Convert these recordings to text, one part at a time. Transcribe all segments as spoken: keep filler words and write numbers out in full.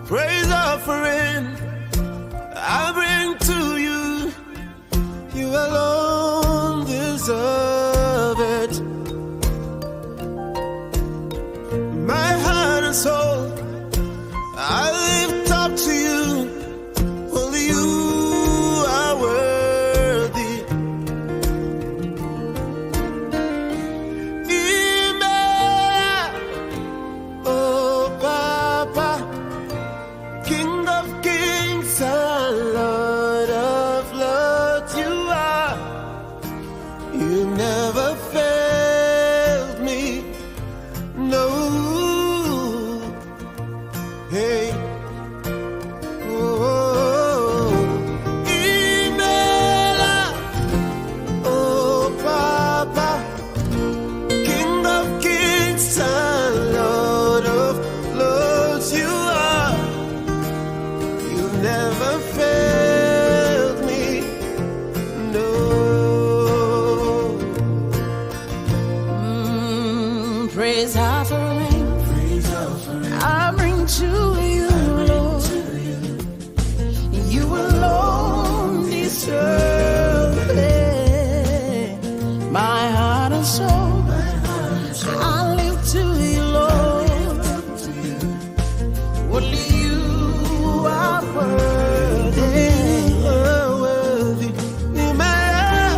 praise offering I bring to you. You alone deserve it. My heart and soul I lift up to you. Only you are worthy. Emmanuel, oh Papa, King of kings and Lord of lords, you are. You never failed me, no. Hey. Never failed me, no. Mm, praise offering, praise offering I bring to you, Lord. You alone deserve it. My heart and soul, I live to you, Lord. Only you are worthy, worthy. Emmanuel,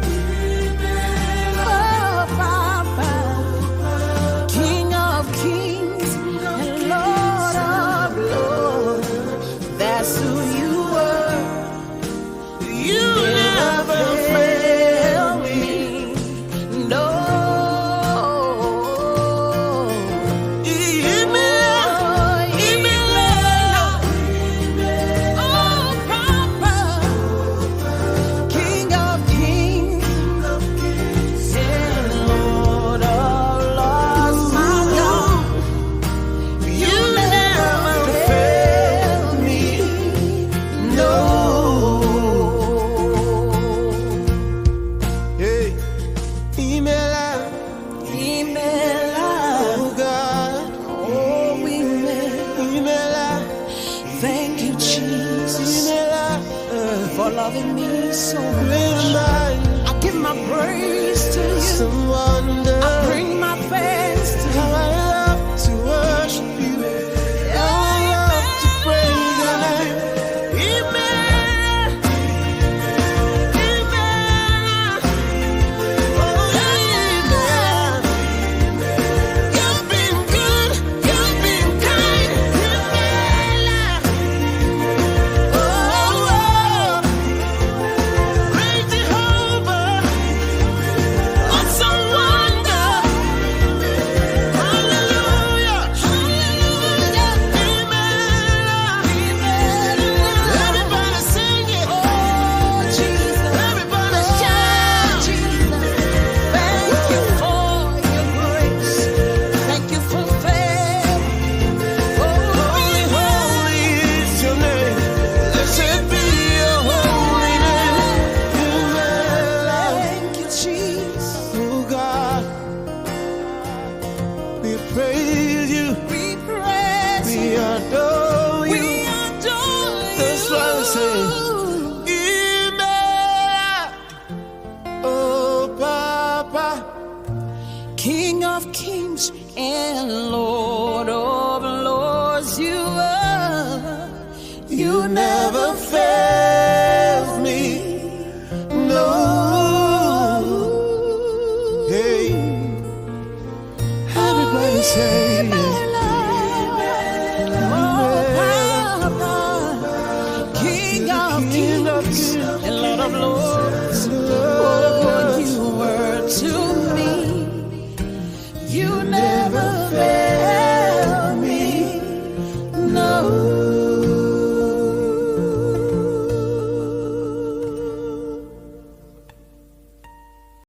oh Papa, King of kings and Lord of lords. That's who you were. you never failed me, no. Thank you, Jesus, for loving me so much. I give my praise to you. Some wonder I bring my thanks to how you. I love to worship you. How I love to praise your name. Emmanuel, Emmanuel, oh Emmanuel. You've been good, you've been kind, Emmanuel. Oh, oh, great Jehovah, awesome wonder. Hallelujah, hallelujah, Emmanuel. Everybody sing it. Oh, Jesus. Everybody shout. Jesus. Thank you for your grace. Thank you for favor. Holy, holy is your name. Blessed be your holy name. Emmanuel. Thank you, Jesus. Oh God, we praise you, We praise we you. adore We you. adore you. That's why we say, Emmanuel, oh Papa, King of kings and Lord of lords, you are. You never